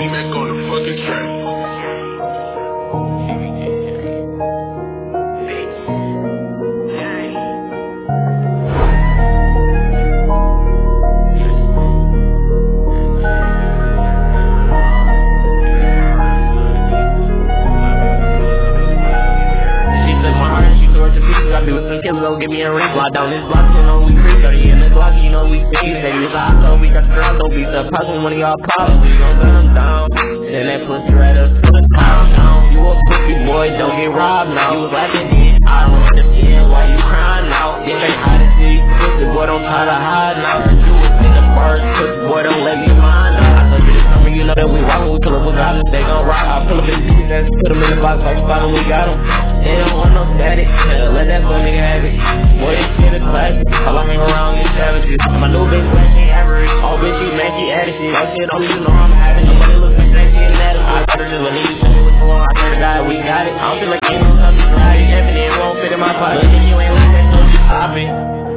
Back on the fucking track. Go give me a ring. Lock down this block, you know we free. 30 in the Glock, you know we see. Say this hot, so we got the ground. Don't be surprised when one of y'all problems. We gon' gun them down. Then that pussy right up to the top. You a pussy boy, don't get robbed now. You was laughing then. I don't understand why you crying now. If they hide to see, pussy boy don't try to hide now. You was in the first, pussy boy don't let me mind now. I told you this summer, you know that we rock. We pull up with God, they gon' rock. I pull up in the put them in the box, like spot them, we got them. They don't want no static, let that fuck nigga have it. Boy, this shit is classic. All I hang around is savages. My new bitch, black, she average. All bitch, she mad, she added shit. All shit on me, you know I'm having. Nobody look like that shit and that. I gotta just believe you. What's going on? I swear to God, we got it. I don't feel like ain't no time to try it. If it won't fit in my pocket, then you ain't like that, so you stop it.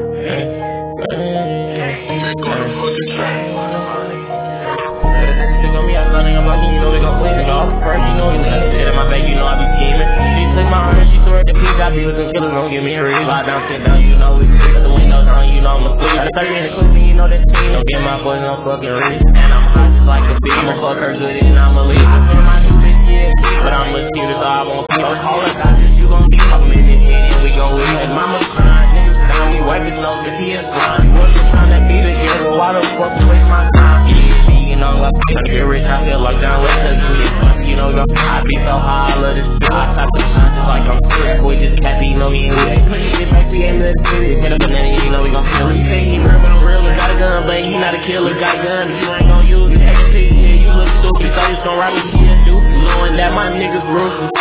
Back on the fucking track. Stick on me, I was running, I'm like, you know we gon' clean it off first, you know, you got shit in my bag, you know I be scheming. She took my arm and she threw it to peace, I be with them killers, don't give me a reason. Lie down, sit down, you know we got the windows down, you know I'm a sleep. Got a 30 in the cookie, you know that team, don't get my boys no fucking reason. And I'm hot just like a bitch, I'ma fuck her good and I'ma leave. I feel my new bitch, yeah, but I'm a cute, so I won't see. All the time, you gon' be up in this head and we gon' win. And mama's crying, niggas down, we wipe his nose if he is blind. Wasn't trying to be together, why the fuck waste my time? You know, I'm trying to get rich, I feel like John West, you know, I be so high, I love this shit. I type of shine just like I'm Chris, boy, just happy, you know me, and we ain't pushing it back, we ain't let it fit. Hit a banana, you know we gon' kill it. You say he real, but I'm real, got a gun, but he not a killer, got a gun, you ain't gon' use it. Yeah, you look stupid, so you just gon' ride with you and do. Knowing that my niggas ruthless,